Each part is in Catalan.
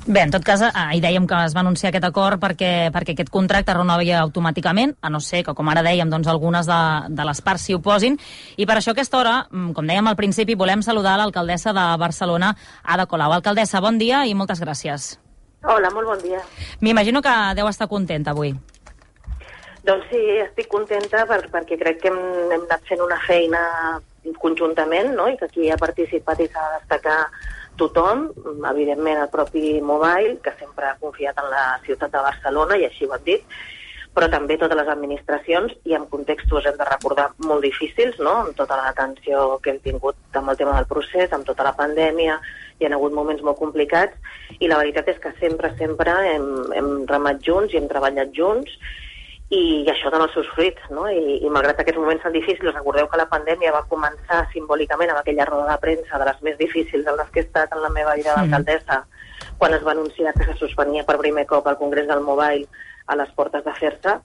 Bé, en tot cas, ahir dèiem que es va anunciar aquest acord perquè aquest contracte es renovaria automàticament, a no ser que, com ara dèiem, doncs algunes de les parts s'hi oposin. I per això a aquesta hora, com dèiem al principi, volem saludar l'alcaldessa de Barcelona, Ada Colau. Alcaldessa, bon dia i moltes gràcies. Hola, molt bon dia. M'imagino que deu estar contenta avui. Doncs sí, estic contenta perquè crec que hem anat fent una feina conjuntament, no? I que aquí ha participat i s'ha de destacar tothom, evidentment el propi Mobile, que sempre ha confiat en la ciutat de Barcelona, i així ho han dit, però també totes les administracions, i en contextos hem de recordar molt difícils, no? Amb tota l'atenció que hem tingut amb el tema del procés, amb tota la pandèmia, hi ha hagut moments molt complicats, i la veritat és que sempre hem remat junts i hem treballat junts, i això dona els seus fruits, no? I malgrat aquests moments tan difícils, recordeu que la pandèmia va començar simbòlicament amb aquella roda de premsa de les més difícils en les que he estat en la meva vida d'alcaldessa, quan es va anunciar que se suspenia per primer cop el Congrés del Mobile a les portes de fer-se,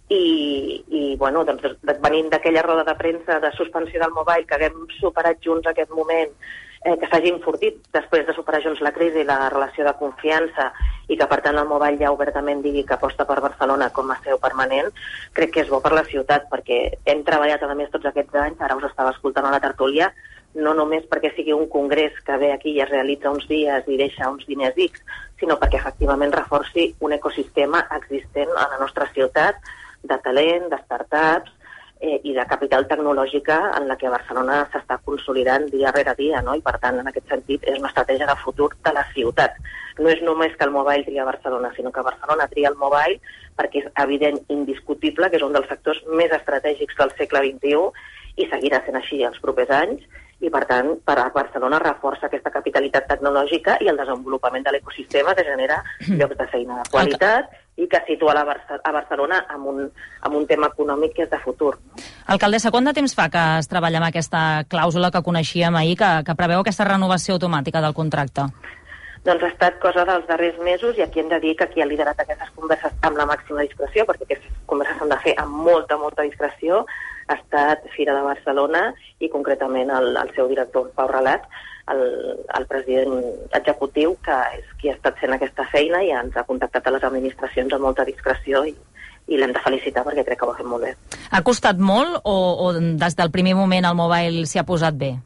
i bueno, doncs venint d'aquella roda de premsa de suspensió del Mobile, que haguem superat junts aquest moment, que s'hagi enfortit després de superar junts la crisi i la relació de confiança, i que per tant el Mobile ja obertament digui que aposta per Barcelona com a seu permanent, crec que és bo per la ciutat, perquè hem treballat a més tots aquests anys, ara us estava escoltant a la tertúlia, no només perquè sigui un congrés que ve aquí i es realitza uns dies i deixa uns diners X, sinó perquè efectivament reforci un ecosistema existent a la nostra ciutat de talent, de startups, i de capital tecnològica en la que Barcelona s'està consolidant dia rere dia, no? I per tant, en aquest sentit, és una estratègia de futur de la ciutat. No és només que el Mobile tria Barcelona, sinó que Barcelona tria el Mobile perquè és evident, indiscutible, que és un dels sectors més estratègics del segle XXI i seguirà sent així els propers anys, i per tant, per a Barcelona reforça aquesta capitalitat tecnològica i el desenvolupament de l'ecosistema que genera llocs de feina de qualitat i que situa a Barcelona amb un tema econòmic que és de futur. Alcaldessa, quant de temps fa que es treballa amb aquesta clàusula que coneixíem ahir, que preveu aquesta renovació automàtica del contracte? Doncs ha estat cosa dels darrers mesos, i aquí hem de dir que qui ha liderat aquestes converses amb la màxima discreció, perquè aquestes converses s'han de fer amb molta discreció, ha estat Fira de Barcelona i concretament el seu director, Pau Relat, el president executiu, que és qui ha estat fent aquesta feina i ens ha contactat a les administracions amb molta discreció, i l'hem de felicitar perquè crec que ho ha fet molt bé. Ha costat molt o des del primer moment el Mobile s'hi ha posat bé?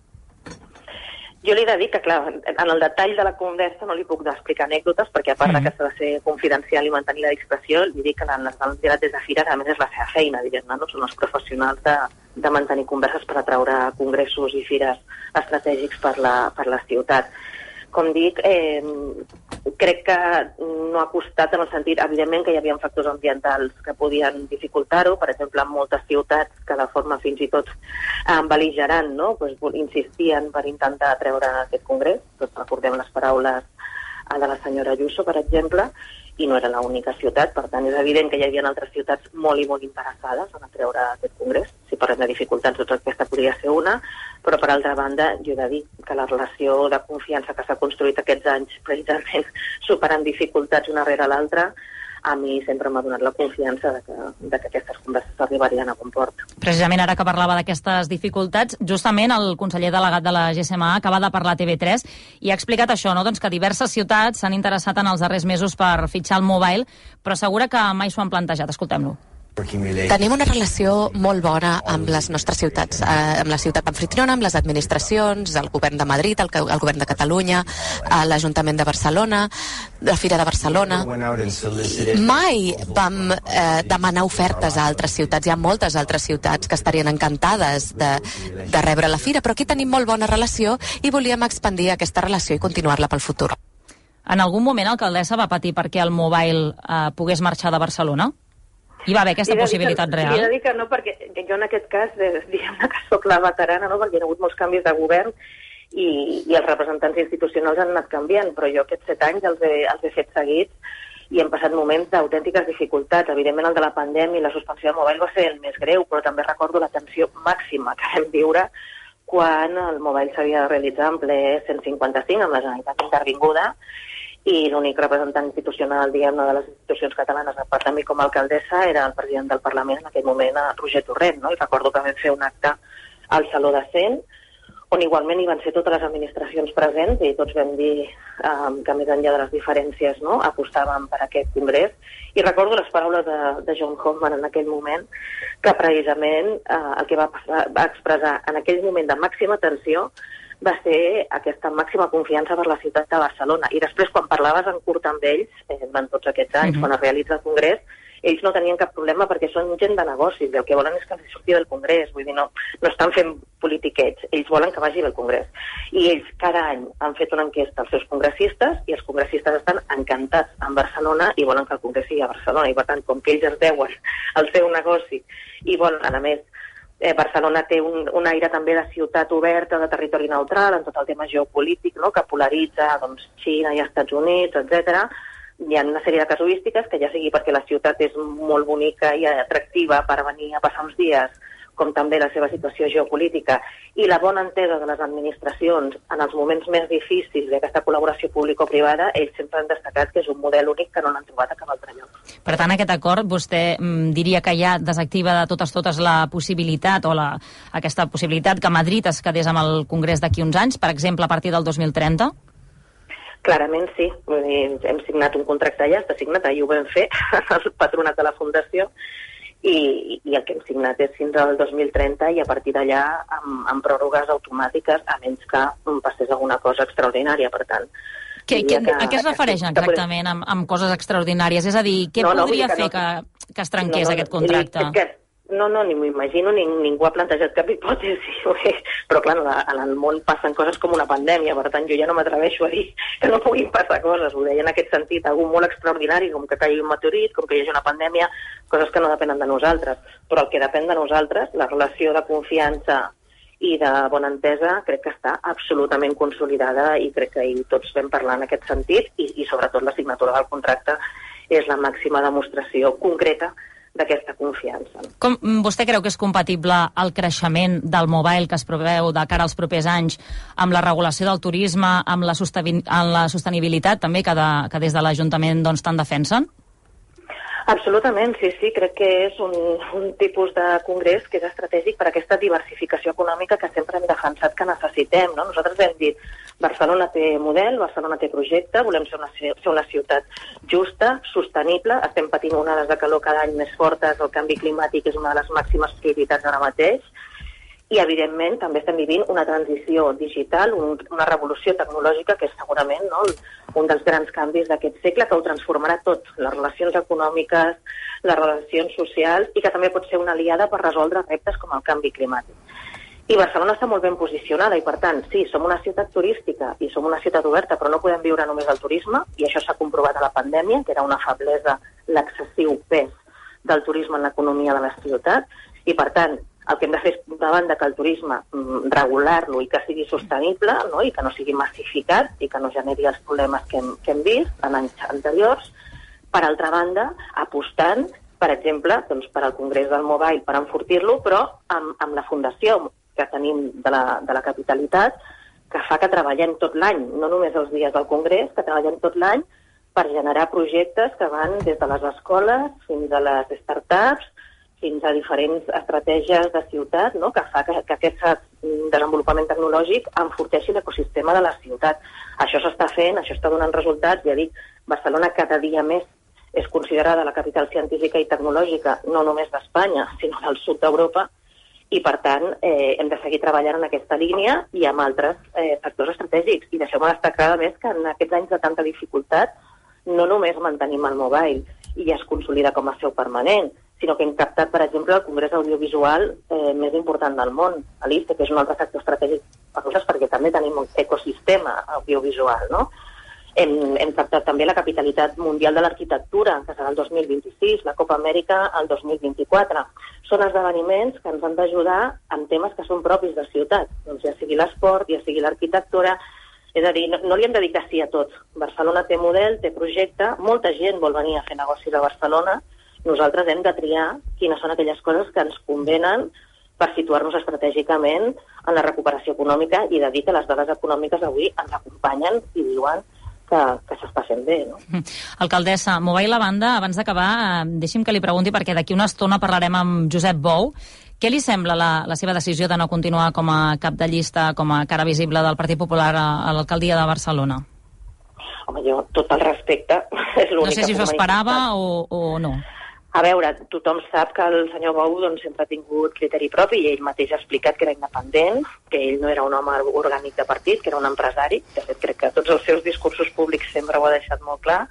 Jo li he de dir que, clar, en el detall de la conversa no li puc explicar anècdotes, perquè a part que s'ha de ser confidencial i mantenir la discreció, li dic que les han tirat des de Fira, a més és la seva feina, diguem-ne, no? Són els professionals de mantenir converses per atraure congressos i fires estratègics per la ciutat. Com dic, crec que no ha costat en el sentit, evidentment que hi havia factors ambientals que podien dificultar-ho, per exemple, en moltes ciutats que de forma fins i tot bel·ligerant, no? Insistien per intentar treure aquest congrés. Tots recordem les paraules de la senyora Ayuso, per exemple, i no era l'única ciutat, per tant és evident que hi havia altres ciutats molt i molt interessades en treure aquest congrés. Si parlem de dificultats, doncs aquesta podria ser una, però per altra banda jo he de dir que la relació de confiança que s'ha construït aquests anys, precisament superant dificultats una rere l'altra, a mi sempre m'ha donat la confiança de que aquestes converses arribarien a bon port. Precisament ara que parlava d'aquestes dificultats, justament el conseller delegat de la GSMA acaba de parlar a TV3 i ha explicat això, no? Doncs que diverses ciutats s'han interessat en els darrers mesos per fitxar el Mobile, però assegura que mai s'ho han plantejat. Escoltem-lo. Tenim una relació molt bona amb les nostres ciutats, amb la ciutat anfitriona, amb les administracions, el govern de Madrid, el govern de Catalunya, l'Ajuntament de Barcelona, la Fira de Barcelona. Mai vam demanar ofertes a altres ciutats. Hi ha moltes altres ciutats que estarien encantades de rebre la Fira, però aquí tenim molt bona relació i volíem expandir aquesta relació i continuar-la pel futur. En algun moment, alcaldessa, va patir perquè el Mobile pogués marxar de Barcelona? Hi va haver aquesta possibilitat real? He de dir que no, perquè jo en aquest cas, diguem-ne que soc la veterana, no? Perquè hi ha hagut molts canvis de govern i els representants institucionals han anat canviant, però jo aquests 7 anys els he fet seguits i hem passat moments d'autèntiques dificultats. Evidentment el de la pandèmia i la suspensió de Mobile va ser el més greu, però també recordo la tensió màxima que vam viure quan el Mobile s'havia de realitzar en ple 155 amb la Generalitat intervinguda, i l'únic representant institucional, diguem-ne, de les institucions catalanes, a part de mi com a alcaldessa, era el president del Parlament en aquell moment, Roger Torrent, no? I recordo que vam fer un acte al Saló de Cent, on igualment hi van ser totes les administracions presents i tots vam dir que més enllà de les diferències, no, apostàvem per aquest congrés. I recordo les paraules de John Hoffman en aquell moment, que precisament el que va expressar en aquell moment de màxima tensió va ser aquesta màxima confiança per la ciutat de Barcelona. I després, quan parlaves en curt amb ells, en tots aquests anys, quan es realitza el congrés, ells no tenien cap problema perquè són gent de negocis i el que volen és que surti del Congrés. Vull dir, no estan fent politiquets, ells volen que vagi al Congrés. I ells cada any han fet una enquesta als seus congressistes i els congressistes estan encantats amb Barcelona i volen que el Congrés sigui a Barcelona. I per tant, com que ells es deuen al seu negoci i volen, a més, Barcelona té un aire també de ciutat oberta, de territori neutral, en tot el tema geopolític, no?, que polaritza Xina i Estats Units, etc. Hi ha una sèrie de casuístiques que ja sigui perquè la ciutat és molt bonica i atractiva per venir a passar uns dies, com també la seva situació geopolítica i la bona entesa de les administracions en els moments més difícils d'aquesta col·laboració público-privada, ells sempre han destacat que és un model únic que no n'han trobat a cap altre lloc. Per tant, aquest acord, vostè diria que ja desactiva de totes la possibilitat o aquesta possibilitat que Madrid es quedés amb el Congrés d'aquí uns anys, per exemple, a partir del 2030? Clarament sí. Vull dir, hem signat un contracte, ja està signat, ahir ho vam fer, el patronat de la Fundació, i el que hem signat és fins al 2030 i a partir d'allà amb pròrrogues automàtiques, a menys que passés alguna cosa extraordinària, per tant. A què es refereix exactament amb coses extraordinàries? És a dir, què podria fer que es trenqués aquest contracte? No, ni m'ho imagino, ningú ha plantejat cap hipòtesi, però clar, en el món passen coses com una pandèmia, per tant jo ja no m'atreveixo a dir que no puguin passar coses, ho deia en aquest sentit, algú molt extraordinari, com que caigui un meteorit, com que hi hagi una pandèmia, coses que no depenen de nosaltres, però el que depèn de nosaltres, la relació de confiança i de bona entesa, crec que està absolutament consolidada i crec que ahir tots vam parlar en aquest sentit i sobretot la signatura del contracte és la màxima demostració concreta d'aquesta confiança. Com vostè creu que és compatible el creixement del mobile que es preveu de cara als propers anys amb la regulació del turisme, amb la sostenibilitat també que des de l'Ajuntament tant defensen? Absolutament, sí, crec que és un tipus de congrés que és estratègic per aquesta diversificació econòmica que sempre hem defensat que necessitem, no? Nosaltres hem dit, Barcelona té model, Barcelona té projecte, volem ser una ciutat justa, sostenible, estem patint onades de calor cada any més fortes, el canvi climàtic és una de les màximes prioritats ara mateix, i evidentment també estem vivint una transició digital, una revolució tecnològica que és segurament un dels grans canvis d'aquest segle que ho transformarà tot, les relacions econòmiques, les relacions socials i que també pot ser una aliada per resoldre reptes com el canvi climàtic. I Barcelona està molt ben posicionada i per tant, sí, som una ciutat turística i som una ciutat oberta, però no podem viure només del turisme i això s'ha comprovat a la pandèmia, que era una feblesa l'excessiu pes del turisme en l'economia de la ciutat i per tant, el que hem de fer és, d'una banda, que el turisme regular-lo i que sigui sostenible, no? I que no sigui massificat i que no generi els problemes que hem vist en anys anteriors. Per altra banda, apostant, per exemple, per al Congrés del Mobile per enfortir-lo, però amb la fundació que tenim de la capitalitat, que fa que treballem tot l'any, no només els dies del Congrés, que treballem tot l'any per generar projectes que van des de les escoles fins a les startups, fins a diferents estratègies de ciutat, no? Que fa que aquest desenvolupament tecnològic enforteixi l'ecosistema de la ciutat. Això s'està fent, això està donant resultats, ja dic, Barcelona cada dia més és considerada la capital científica i tecnològica, no només d'Espanya, sinó del sud d'Europa, i per tant hem de seguir treballant en aquesta línia i amb altres sectors estratègics. I deixeu-me destacar, a més, que en aquests anys de tanta dificultat no només mantenim el mobile i es consolida com a seu permanent, sinó que hem captat, per exemple, el Congrés Audiovisual més important del món, l'IFE, que és un altre sector estratègic per nosaltres, perquè també tenim un ecosistema audiovisual, no? Hem captat també la capitalitat mundial de l'arquitectura, que serà el 2026, la Copa Amèrica el 2024. Són esdeveniments que ens han d'ajudar en temes que són propis de ciutat, doncs ja sigui l'esport, ja sigui l'arquitectura, és a dir, no li hem de dir que sí a tot. Barcelona té model, té projecte, molta gent vol venir a fer negocis a Barcelona. Nosaltres hem de triar quines són aquelles coses que ens convenen per situar-nos estratègicament en la recuperació econòmica i de dir que les dades econòmiques avui ens acompanyen i diuen que s'està fent bé, no? Alcaldessa, mobile a banda, abans d'acabar, deixi'm que li pregunti, perquè d'aquí una estona parlarem amb Josep Bou, Què li sembla la seva decisió de no continuar com a cap de llista, com a cara visible del Partit Popular a l'alcaldia de Barcelona? Home, jo, tot el respecte, és l'única... No sé si s'ho esperava o no. A veure, tothom sap que el senyor Bou doncs, sempre ha tingut criteri propi i ell mateix ha explicat que era independent, que ell no era un home orgànic de partit, que era un empresari. De fet, crec que tots els seus discursos públics sempre ho ha deixat molt clar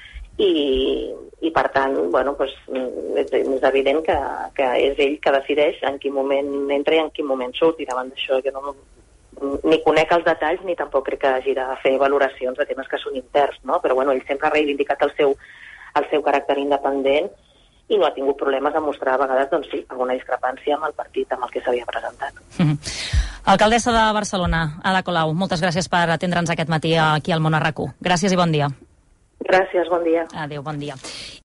i per tant, bueno, doncs, és evident que és ell que decideix en quin moment entra i en quin moment surt, i davant d'això jo no ni conec els detalls ni tampoc crec que hagi de fer valoracions de temes que són interns, no? Però bueno, ell sempre ha reivindicat el seu caràcter independent i no ha tingut problemes a mostrar a vegades, doncs sí, alguna discrepància amb el partit amb el que s'havia presentat. Alcaldessa de Barcelona, Ada Colau, moltes gràcies per atendre'ns aquest matí aquí al Món a RAC1. Gràcies i bon dia. Gràcies, bon dia. Adéu, bon dia.